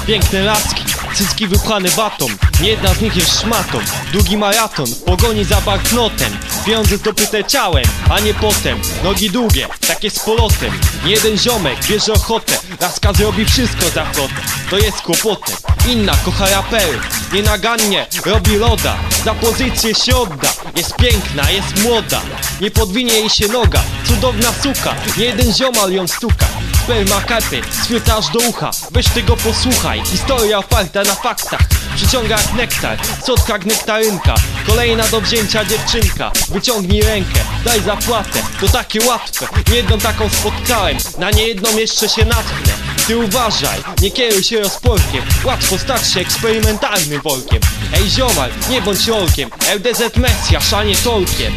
Piękne laski, cycki wypchane watą. Jedna z nich jest szmatą. Długi maraton w pogoni za banknotem. Pieniądze zdobyte ciałem, a nie potem. Nogi długie, takie z polotem. Jeden ziomek bierze ochotę. Laska zrobi wszystko za flotę. To jest kłopotem. Inna kocha rapery, nienagannie robi loda. Za pozycję się odda. Jest piękna, jest młoda. Nie podwinie jej się noga. Cudowna suka, nie jeden ziomal ją stuka. Sperma karpy, swita aż do ucha. Weź tego posłuchaj, historia oparta na faktach. Przyciąga jak nektar, słodka jak nektarynka. Kolejna do wzięcia dziewczynka. Wyciągnij rękę, daj zapłatę. To takie łatwe, niejedną taką spotkałem. Na niejedną jeszcze się natchnę. Ty uważaj, nie kieruj się rozporkiem. Łatwo stać się eksperymentalnym workiem. Ej ziomal, nie bądź rolkiem. LDZ Mesjasz, a nie Tolkien.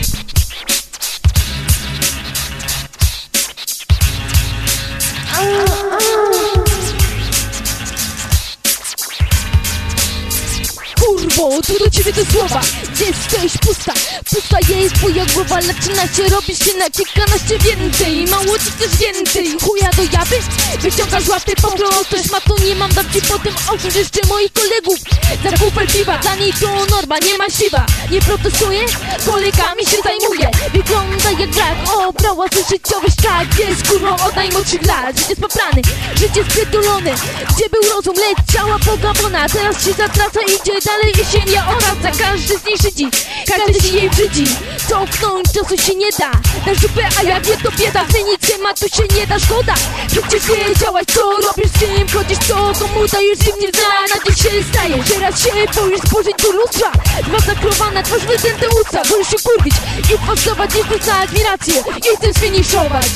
Kurwo, tu do ciebie te słowa. Jesteś pusta, pusta jest twoja głowa. Zaczyna się robić się na kilkanaście więcej. Mało ci też więcej. Chuja do jawy, wyciągasz łapy po prostu szmatą. Nie mam dać ci potem oszczędź jeszcze moich kolegów. Za kufel piwa, dla niej to norma, nie ma siwa. Nie protestuję, kolegami się zajmuję. Wygląda jak brak, brała ze życiowy sztak. Jest kurwą od najmłodszych lat. Życie spaprany, życie sprytulone. Gdzie był rozum, leciała pogawona. Teraz się zatraca, idzie dalej i się nie odradza. Każdy z niej szydzi, każdy się jej brzydzi. Cofnąć czasu się nie da. Na żupę, a jak nie to bieda. Zmienić się ma, tu się nie da, szkoda. Przecież wiedziałaś co robisz, z kim chodzisz, co komu dajesz, im nie zna. Na dziś się staje, teraz się boisz spojrzeć do lustra. Dwa zakrowana twarz, wytęte usta. Boisz się kurwić i pasować, nie chcesz na admirację. I chcesz finiszować.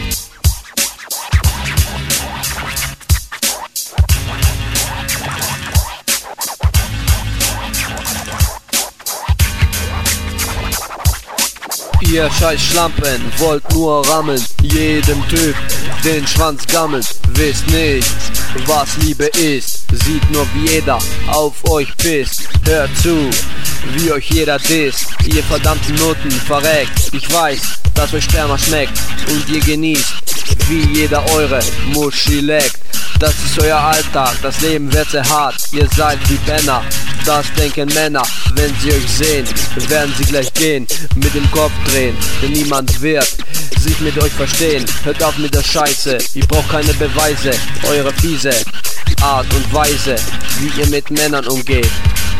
Ihr scheiß Schlampen wollt nur rammeln, jedem Typ den Schwanz gammelt. Wisst nicht, was Liebe ist, sieht nur wie jeder auf euch pisst. Hört zu, wie euch jeder disst, ihr verdammten Nutten verreckt. Ich weiß, dass euch Sperma schmeckt und ihr genießt, wie jeder eure Muschi leckt. Das ist euer Alltag, das Leben wird sehr hart, ihr seid wie Penner. Das denken Männer, wenn sie euch sehen, werden sie gleich gehen, mit dem Kopf drehen, denn niemand wird sich mit euch verstehen. Hört auf mit der Scheiße, ich brauch keine Beweise, eure fiese Art und Weise, wie ihr mit Männern umgeht.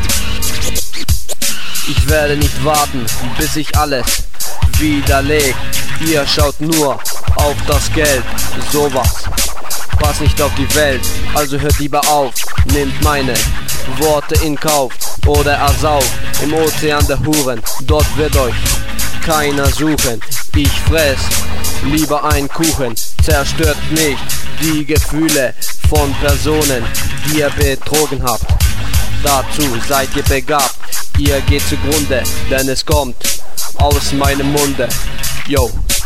Ich werde nicht warten, bis sich alles widerlegt. Ihr schaut nur auf das Geld, sowas passt nicht auf die Welt, also hört lieber auf, nehmt meine Worte in Kauf oder ersauft im Ozean der Huren, dort wird euch keiner suchen. Ich fress lieber einen Kuchen, zerstört nicht die Gefühle von Personen, die ihr betrogen habt. Dazu seid ihr begabt, ihr geht zugrunde, denn es kommt aus meinem Munde. Yo.